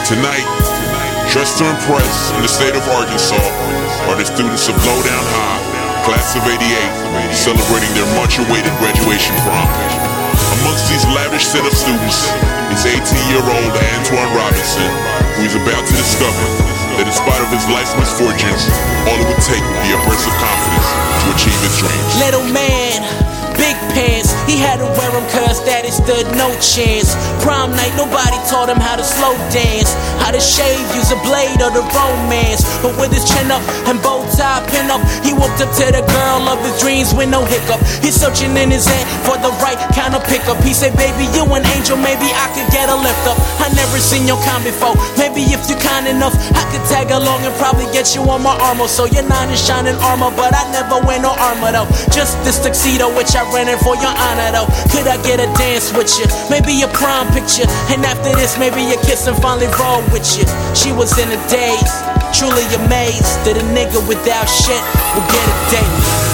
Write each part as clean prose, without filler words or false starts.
Tonight, dressed to impress in the state of Arkansas are the students of Lowdown High, class of '88, celebrating their much-awaited graduation prom. Amongst these lavish set of students is 18-year-old Antoine Robinson, who is about to discover that in spite of his life's misfortunes, all it would take would be a burst of confidence to achieve his dreams. Little man, big pants, he had to wear them cause daddy stood no chance. Prom night, nobody taught him how to slow dance, how to shave, use a blade or the romance. But with his chin up and bow tie pin up, he walked up to the girl of his dreams with no hiccup. He's searching in his head for the right kind of pickup. He said, baby, you an angel, maybe I could get a lift up. I never seen your kind before, maybe if you kind enough, I could tag along and probably get you on my armor. So your nine is shining armor, but I never wear no armor though. Just this tuxedo which I rented for your honor though. Could I get a dance with you? Maybe a prom picture, and after this maybe a kiss and finally roll with you. She was in a daze, truly amazed that a nigga without shit would get a date.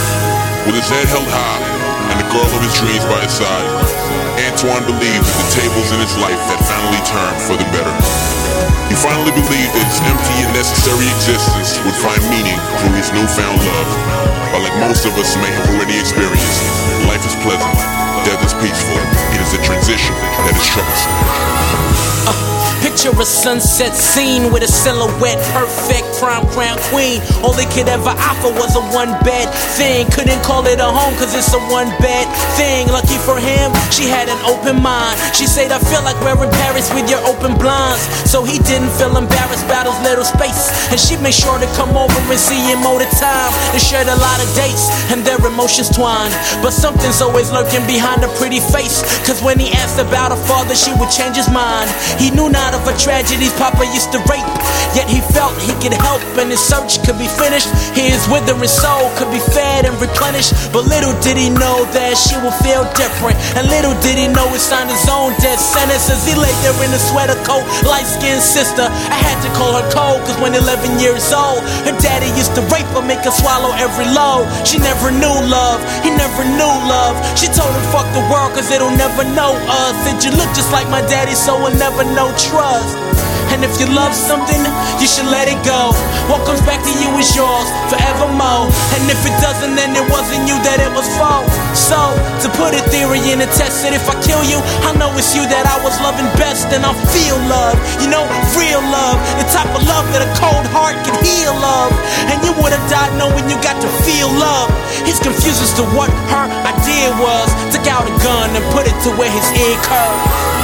With his head held high and the girl of his dreams by his side, Antoine believed that the tables in his life had finally turned for the better. He finally believed that his empty and necessary existence would find meaning through his newfound love. But like most of us may have already experienced, life is pleasant, death is peaceful. It is a transition that is troublesome. Picture a sunset scene with a silhouette, perfect prom crown queen. All they could ever offer was a one-bed thing. Couldn't call it a home cause it's a one-bed thing. Lucky for him, she had an open mind. She said, I feel like we're in Paris with your open blinds. So he didn't feel embarrassed about his little space, and she made sure to come over and see him all the time. They shared a lot of dates and their emotions twined, but something's always lurking behind a pretty face. Cause when he asked about her father, she would change his mind. He knew not of a tragedies Papa used to rape, yet he felt he could help and his search could be finished. His withering soul could be fed and replenished. But little did he know that she would feel different, and little did he know he signed his own death sentence as he lay there in a sweater coat. Light-skinned sister, I had to call her cold, cause when 11 years old, her daddy used to rape her, make her swallow every load. She never knew love, he never knew love. She told him fuck the world cause it'll never know us. Said you look just like my daddy, so we'll never know trust. And if you love something, you should let it go. What comes back to you is yours forevermore. And if it doesn't, then it wasn't you that it was for. So, to put a theory in a test, that if I kill you, I know it's you that I was loving best. And I feel love, you know, real love, the type of love that a cold heart can heal love. And you would have died knowing you got to feel love. He's confused as to what her idea was. Took out a gun and put it to where his ear curved.